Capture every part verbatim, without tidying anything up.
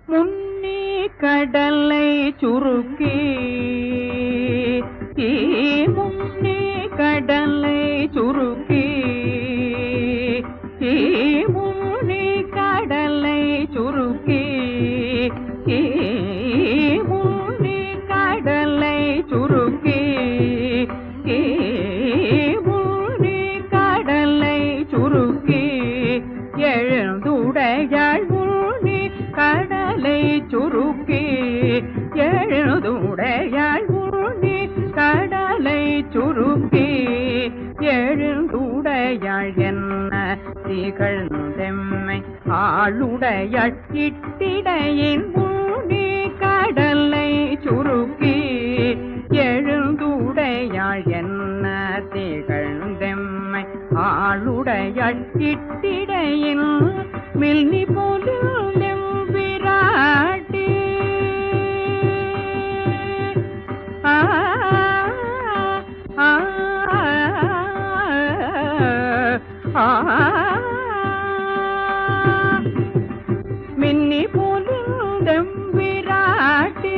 முன்னி கடலை சுருக்கி முன்னி கடலை சுருக்கி முன்னி கடலை சுருக்கி முன்னி கடலை சுருக்கி முன்னி கடலை சுருக்கி எழுந்துடையாள் முன்னி கடலை சுருக்கி எழுந்துடையாள் முன்னி கடலை சுருக்கி எழுந்துடையாள் என்ன திகழ்ந்தெம்மை ஆளுடையாள் இட்டிடையின் முன்னி கடலை சுருக்கி எழுந்துடையாள் என்ன திகழ்ந்தெம்மை ஆளுடையாள் இட்டிடையின் மில்னி போலும் விராட்டி ஆ ஆ ஆ மின்னி போலும் விராட்டி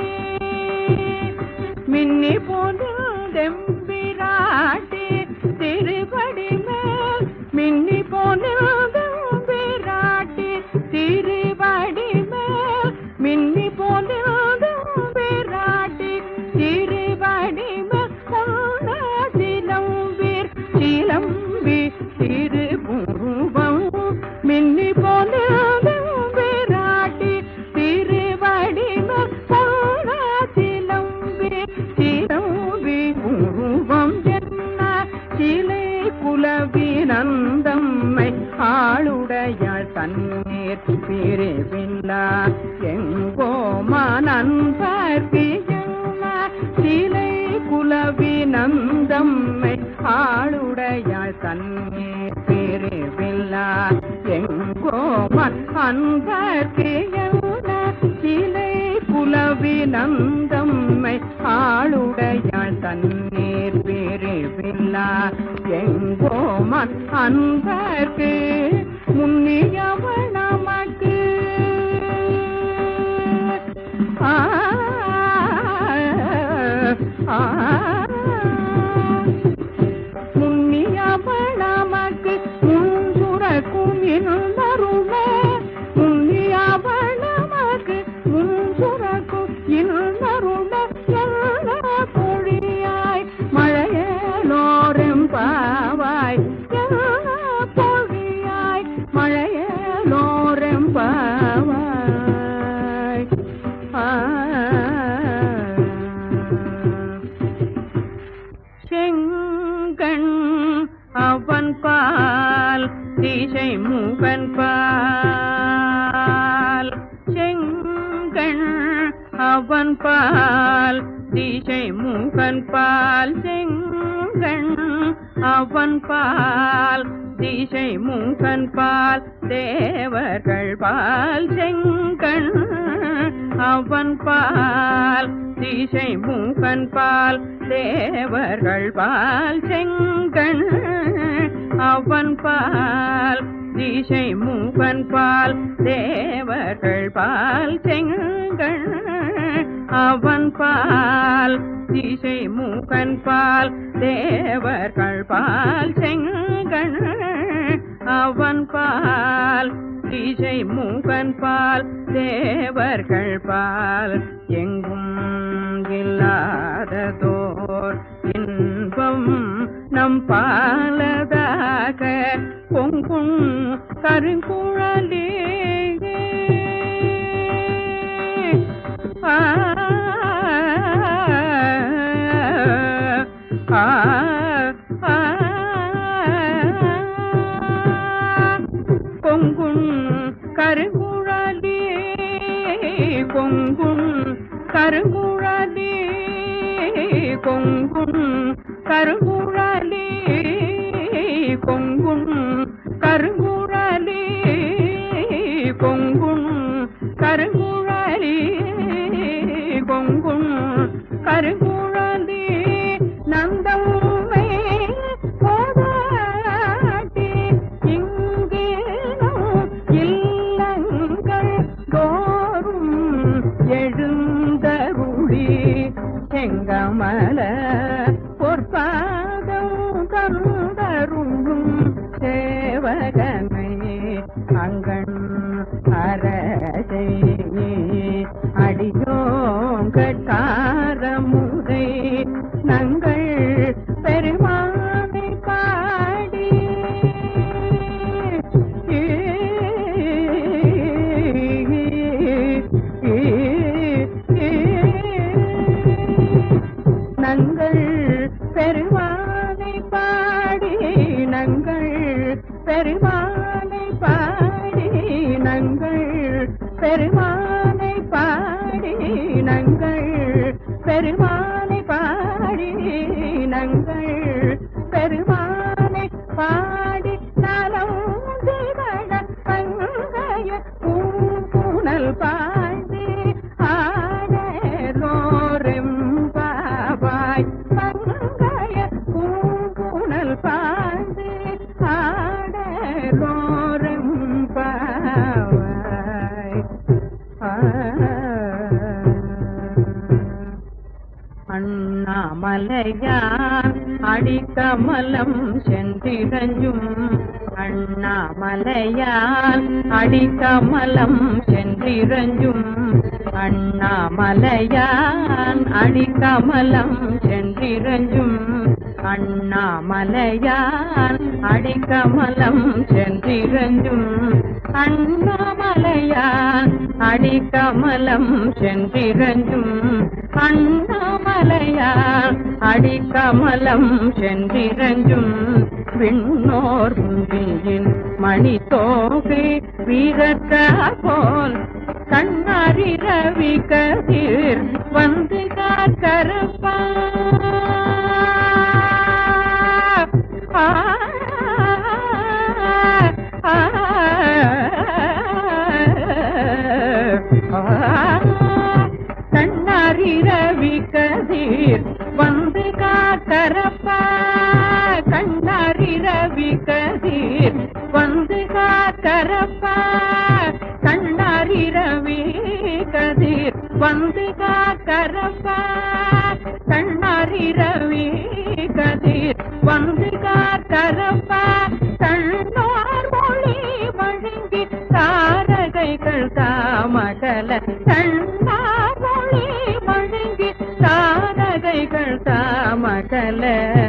மின்னி போலும் விராட்டி திருபடி மேல் மின்னி போலும் விராட்டி திருபடி மேல் மின்னி போலும் விராட்டி திருபடி மேல் சிலம்பீர் சிலம்பி திருபுருவம் மின்னி போலும் விராட்டி திருபடி மேல் சிலம்பி சிலம்பி உருவம் என்ன சிலை குலவினந்தம்மை ஆளுடையாள் தண்ணீர் பிரிவில்லா எங்கோமா நண்பர்க்கு சிலை குலவினந்தம்மை ஆளுடையாள் தண்ணீர் பிரிவில்லா எங்கோமா அன்பர்க்கு சிலை குலவினந்தம்மை ஆளுடையாள் தண்ணீர் பிரிவில்லா எங்கோமன் அன்பர்க்கு முன்னியவள் நமக்கு ஆ ஆ முன்னியவள் நமக்கு முன்சுரக்கும் இன்னருமே முன்னியவள் நமக்கு முன்சுரக்கும் இன்னருமே எல்லா பொழியாய் மழையலோரும் பாவாய் பொழியாய் மழையலோரும் பாவாய் செங்கண் அவன் பால் திசை மூகன் பால் செங்கண் அவன் பால் திசை மூகன் பால் செங்கண் அவன் பால் திசை மூகன் பால் தேவர்கள் பால் செங்கண் அவன் பால் திசை மூகன் பால் தேவர்கள் பால் செங்கண் அவன் பால் திசை மூகன் பால் தேவர்கள் பால் செங்கண் அவன் பால் திசை மூகன் பால் தேவர்கள் பால் செங்கண் அவன் பால் திசை மூகன் பால் தேவர்கள் பால் எங்கும் இல்லாததோர் இன்பம் நம் பாலதாக பொங்கும் கருங்குழலே ஆ ஆ ஆ பொங்கும் கருங்குழலே பொங்கும் கருங்குழலே பொங்கும் கருங்குழலே பொங்கும் கருங்குழலே பொங்கும் கருங்குழலே பொங்கும் கருங்குழலே நந்தம்மை போதாட்டி இங்கே இல்லங்கள் தோ செங்கமல பொற்பாதம் தந்தருங்கும் சேவகனை அங்கண் அரசை அடியோங்கட்காரமுதை நங்கள் பெருமானை பாடி நங்கள் பெருமானை பாடி நங்கள் பெருமானை பாடி நங்கள் பெருமானை பாடி நங்கள் பெருமானை பாடி நங்கள் பெருமானை பாடி நலம் திகழ பங்கைய பூங்குணல் பாடி ஆடலோரெம்பாவாய் பங்கைய பூங்குணல் பாடி ஆடலோரெம்பாவாய் அண்ணாமலையான் அடிக்கமலம் சென்றிரஞ்சும் அண்ணாமலையான் அடிக்கமலம் சென்றிரஞ்சும் அண்ணாமலையான் அடிக்கமலம் சென்றிரஞ்சும் அண்ணாமலையான் அடிக்கமலம் சென்றிரஞ்சும் அண்ணாமலையான் அடிக்கமலம் சென்றிரஞ்சும் அண்ணாமலையான் அடிக்கமலம் சென்றிரஞ்சும் விண்ணோர் முந்தியின் மணி தோகை வீரத்த போல் கண்ணாரி ரவி கதிர் வந்து காக்கரப்பா கண்ணாரி ரவி கதிர் வந்து காக்கரப்பா கண்ணாரி ரவி கதிர் வந்து காக்கரப்பா கண்ணாரி ரவி கதிர் வந்து காக்கரப்பா கண்ணாரி ரவி கதிர் வந்து காக்கரப்பா தன்னோர் மொழி வழங்கி தாரகைகள் தாமகல தன்னார் மொழி வழங்கி தாரகைகள் தாமகல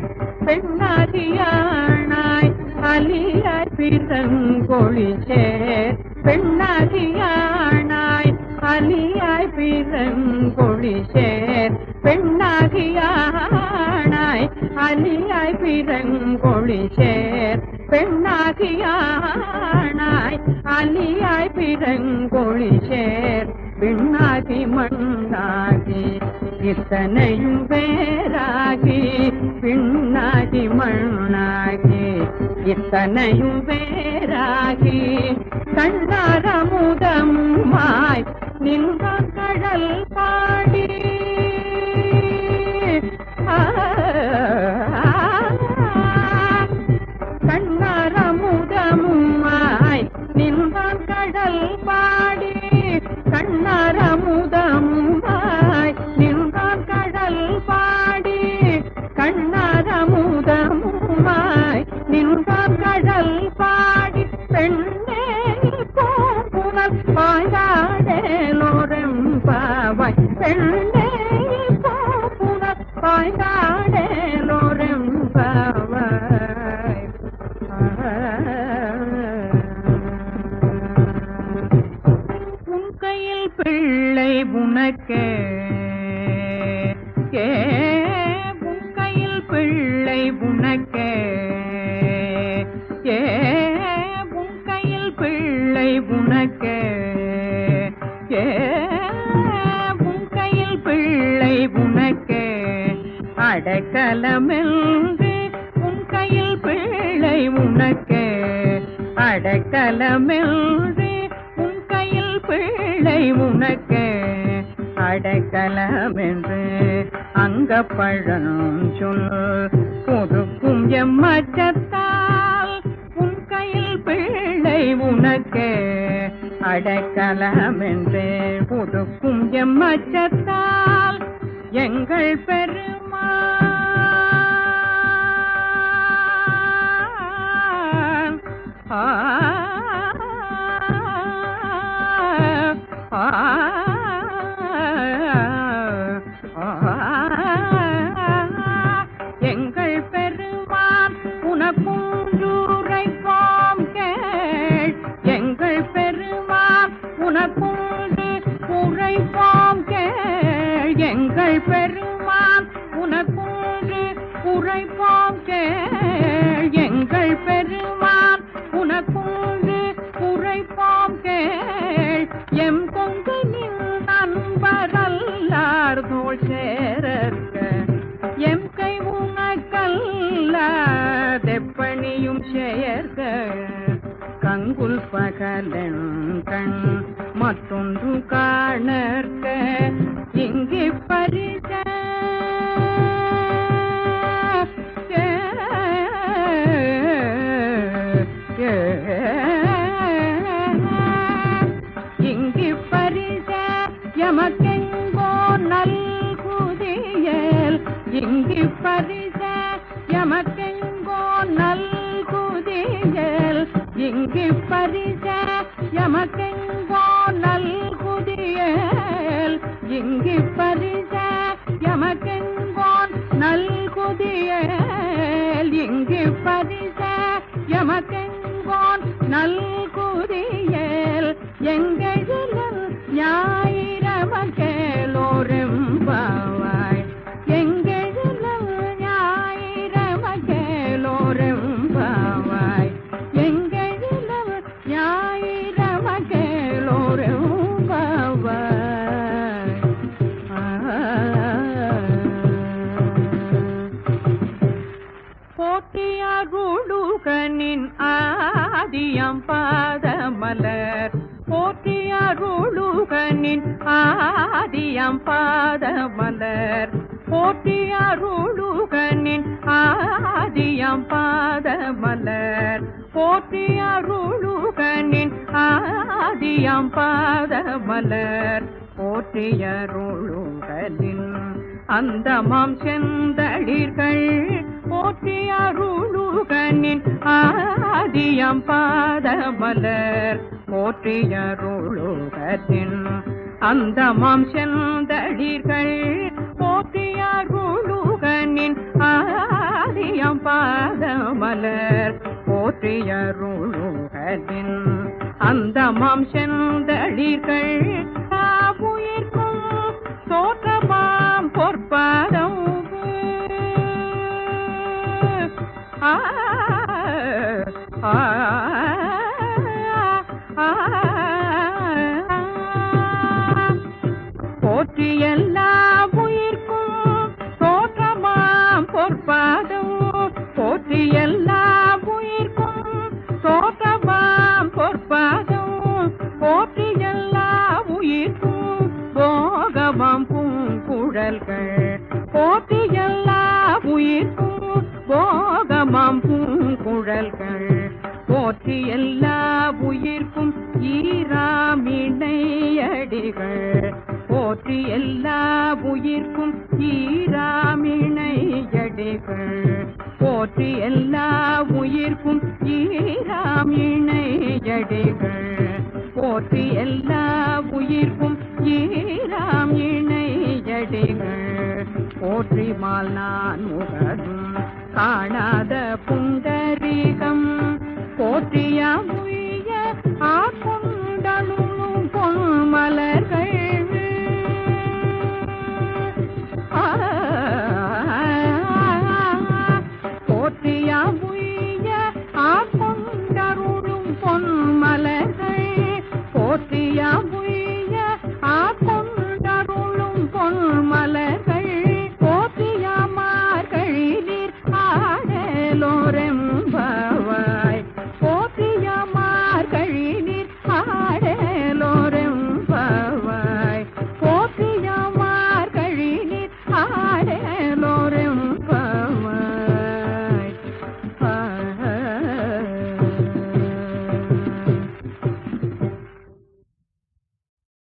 பெண்ணாதியானாய் அலியாய் பிறங்கொழிசேர் பெண்ணாதியானாய் அலியாய் பிறங்கொழிசேர் பெண்ணாதியானாய் அலியாய் பிறங்கொழிசேர் பெண்ணாதியானாய் அலியாய் பிறங்கொழிசேர் விண்ணாகி மண்ணாகி இத்தனையும் வேறாகி விண்ணாகி மண்ணாகி இத்தனையும் வேறாகி கண்ணாரமுதமாய் நின்ற கடல் பாடி கண்ணாரமுதமாய் நின்ற கடல் பாடி கண்ணாரமுதமாய் நின்ற கடல் பாடி கண்ணாரமுதமாய் நின்ற கடல் பாடி பெண்ணே பூங்குணல் பாய்ந்தாடேலோரெம்பாவாய் பெண்ணே பூங்குணல் பாய்ந்தாடேலோரெம்பாவாய் உன் கையில் பிள்ளை உனக்கே ஏ உன் கையில் பிள்ளை உனக்கே ஏ உன் கையில் பிள்ளை உனக்கே ஏ உன் கையில் பிள்ளை உனக்கே அடைக்கலமென்று உன் கையில் பிள்ளை உனக்கே அடைக்கலமென்று உன் கையில் பிள்ளை உனக்கே அடைக்கலமென்று அங்கப்பழம் சொல் புதுக்கும் எம்மச்சத்தால் உன் கையில் பிள்ளை உனக்கே அடைக்கலமென்று புதுக்கும் எம்மச்சத்தால் எங்கள் பெருமான் ஆ ஆ எங்கள் பெருமான் உனக்குரைப்போம் கேள் எங்கள் பெருமான் உனக்குண்டு உரைப்போம் கேள் எங்கள் பெருமான் உனக்குண்டு உரைப்போம் கேள் எங்கள் பெருமான் உனக்குண்டு உரைப்போம் கேள் எம் கொங்கனின் நண்பரல்லார் தோள் சேரற்க எம் கை உனக்கல்ல தெப்பணியும் செயற்க கங்குல் பகலென் கண் மற்றொன்று காணற்க இங்கு பரிச இங்கு பரிச எமக்கெங்கோ நல்குதியல் இங்கு பரிச எமக்கெங்கோ நல்குதியல் இங்கு பரிச எமக்கெங்கோ நல்குதியல் இங்கு பரிச எமக்கெங்கோ நல்குதியல் இங்கு பரிச எமக்கெங்கோ நல்குதியல் எங்கெழிலன் ஞாயிரமகேலோரெம்பாவாய் எங்கெழிலன் ஞாயிரமகேலோரெம்பாவாய் எங்கெழிலன் ஞாயிரமகேலோரெம்பாவாய் போற்றியருளுகனின் ஆதியம் பாதமலர் போற்றியருளுகனின் ஆதியம் பாதமலர் போற்றியருளுகனின் ஆதியம் பாதமலர் போற்றியருளுகனின் ஆதியம் பாதமலர் போற்றியருளுகனின் அந்தமாம் செந்தளிர்கள் போற்றியருளுகனின் ஆதியம் பாதமலர் போற்றியருளுகனின் அந்தமாம் செந்தளிர்கள் போற்றியருளுகனின் ஆதியம் பாதமலர் போற்றியருளுகனின் அந்தமாம் செந்தளிர்கள் உயிர்க்கும் தோற்றமாம் பொற்பாதம் ஆ ஆ போற்றி எல்லா உயிர்க்கும் தோற்றமாம் பொற்பாதம் போற்றி எல்லா உயிர்க்கும் தோற்றமாம் பொற்பாதம் போற்றி எல்லா உயிர்க்கும் போகமாம் பூங்குழல்கள் போற்றி எல்லா உயிர்க்கும் போகமாம் பூங்குழல்கள் போற்றி எல்லா உயிர்க்கும் ஈராமிணையடிகள் போற்றி எல்லா உயிர்க்கும் ஈராமிணையடிகள் போற்றி எல்லா உயிர்க்கும் ஈராமிணையடிகள் போற்றி எல்லா உயிர்க்கும் ஈராம் இணையடிகள் போற்றி மால் நான் முகதும் காணாத புண்டரீகம் போற்றிய முய ஆட்கொண்டலும் பொன்மலர்கள் போற்றிய முய ஆட்கொண்டருளும் பொன்மலர்கள் போற்றிய